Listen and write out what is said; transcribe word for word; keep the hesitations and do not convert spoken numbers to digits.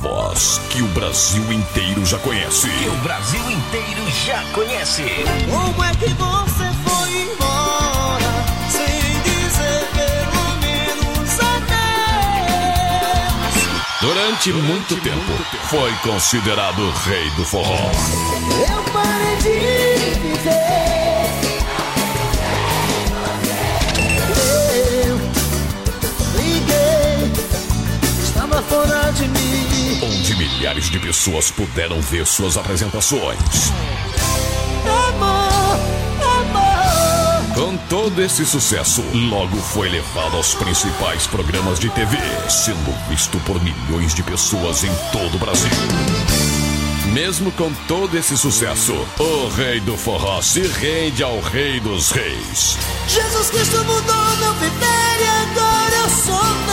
voz que o Brasil inteiro já conhece. Que o Brasil inteiro já conhece. Como é que você foi embora sem dizer pelo menos adeus? Durante muito tempo foi considerado o rei do forró. Eu parei de viver. Fora de mim, onde milhares de pessoas puderam ver suas apresentações. Amor, amor. Com todo esse sucesso, logo foi levado aos principais programas de T V, sendo visto por milhões de pessoas em todo o Brasil. Mesmo com todo esse sucesso, o rei do forró se rende ao rei dos reis. Jesus Cristo mudou meu viver e agora eu sou